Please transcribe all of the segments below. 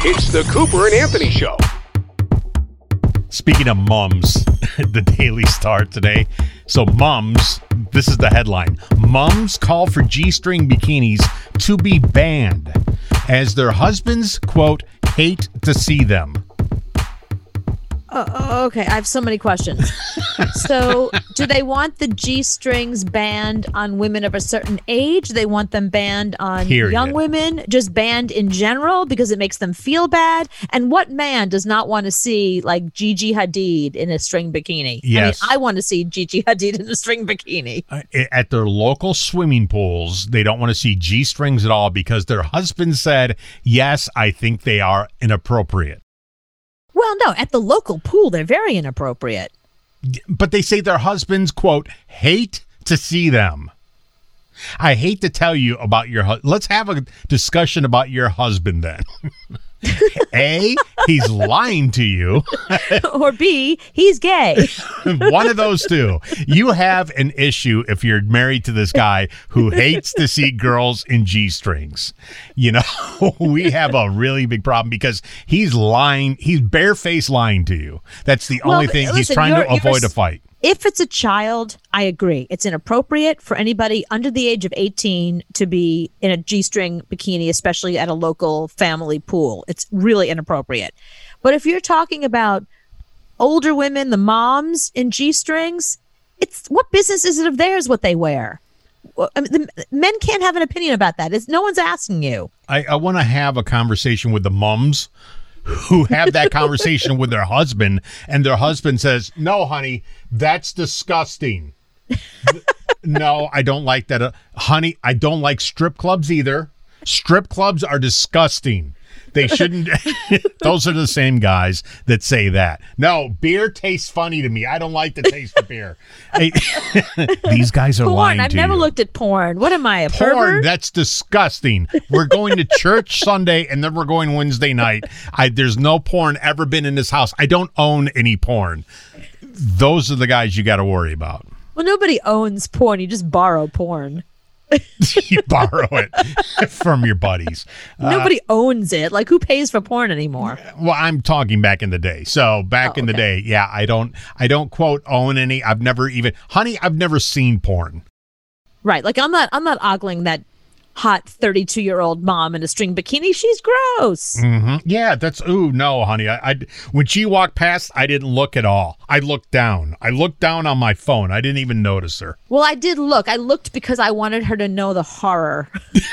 It's the Cooper and Anthony Show. Speaking of mums, the Daily Star today. So mums, this is the headline. Mums call for G-string bikinis to be banned as their husbands, quote, hate to see them. Okay, I have so many questions. So, do they want the G-strings banned on women of a certain age? They want them banned on young women? Just banned in general because it makes them feel bad? And what man does not want to see, like, Gigi Hadid in a string bikini? Yes. I mean, I want to see Gigi Hadid in a string bikini. At their local swimming pools, they don't want to see G-strings at all because their husband said, yes, I think they are inappropriate. Well, no, at the local pool, they're very inappropriate. But they say their husbands, quote, hate to see them. I hate to tell you about your husband. Let's have a discussion about your husband then. A, he's lying to you. Or B, he's gay. One of those two. You have an issue if you're married to this guy who hates to see girls in G-strings. You know, we have a really big problem because he's lying. He's barefaced lying to you. That's the only thing. He's trying to avoid a fight. If it's a child, I agree. It's inappropriate for anybody under the age of 18 to be in a G-string bikini, especially at a local family pool. It's really inappropriate. But if you're talking about older women, the moms in G-strings, it's what business is it of theirs what they wear? I mean, the men can't have an opinion about that. No one's asking you. I want to have a conversation with the mums who have that conversation with their husband, and their husband says, no, honey, that's disgusting. No, I don't like that. Honey, I don't like strip clubs either. Strip clubs are disgusting. They shouldn't. Those are the same guys that say that. No, beer tastes funny to me. I don't like the taste of beer. Hey, these guys are lying to you. I've never looked at porn. What am I, a porn? Pervert? That's disgusting. We're going to church Sunday, and then we're going Wednesday night. There's no porn ever been in this house. I don't own any porn. Those are the guys you got to worry about. Well, nobody owns porn. You just borrow porn. You borrow it from your buddies. Nobody owns it. Like, who pays for porn anymore? Well, I'm talking back in the day. So back in the day, yeah, I don't quote own any. I've never seen porn. Right. Like, I'm not ogling that hot 32-year-old mom in a string bikini. She's gross. Mm-hmm. Yeah, no, honey. I when she walked past, I didn't look at all. I looked down. I looked down on my phone. I didn't even notice her. Well, I did look. I looked because I wanted her to know the horror.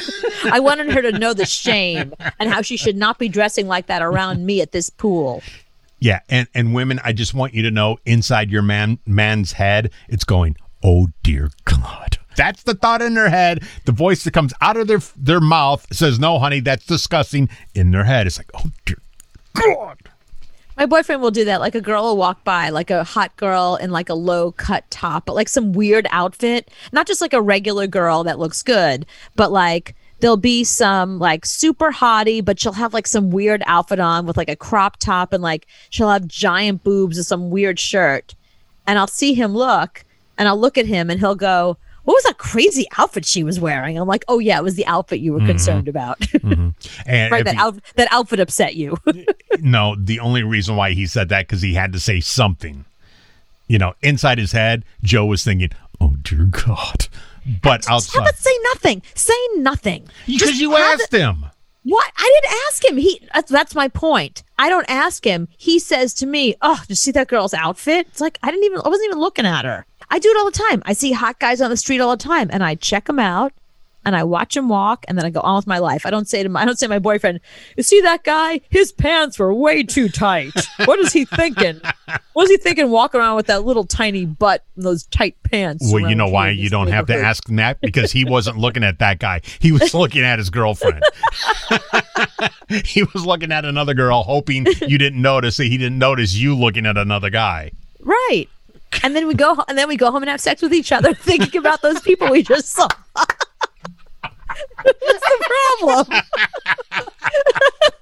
I wanted her to know the shame and how she should not be dressing like that around me at this pool. Yeah, and women, I just want you to know, inside your man's head, it's going, oh, dear God. That's the thought in their head. The voice that comes out of their mouth says, no, honey, that's disgusting. In their head, it's like, oh, dear God. My boyfriend will do that. Like, a girl will walk by, like a hot girl in like a low cut top, but like some weird outfit. Not just like a regular girl that looks good, but like there'll be some like super hottie, but she'll have like some weird outfit on with like a crop top, and like she'll have giant boobs and some weird shirt. And I'll see him look, and I'll look at him, and he'll go, what was that crazy outfit she was wearing? I'm like, oh, yeah, it was the outfit you were concerned about. Mm-hmm. And right, that outfit upset you. No, the only reason why he said that because he had to say something. You know, inside his head, Joe was thinking, oh, dear God. But outside. How about say nothing? Say nothing. Because you asked him. What? I didn't ask him. That's my point. I don't ask him. He says to me, oh, did you see that girl's outfit? It's like, I wasn't even looking at her. I do it all the time. I see hot guys on the street all the time, and I check them out, and I watch them walk, and then I go on with my life. I don't say to my boyfriend, you see that guy? His pants were way too tight. What is he thinking? What is he thinking walking around with that little tiny butt and those tight pants? Well, you know why you don't have to ask him that? Because he wasn't looking at that guy. He was looking at his girlfriend. He was looking at another girl, hoping you didn't notice that he didn't notice you looking at another guy. Right. And then we go home and have sex with each other, thinking about those people we just saw. That's the problem.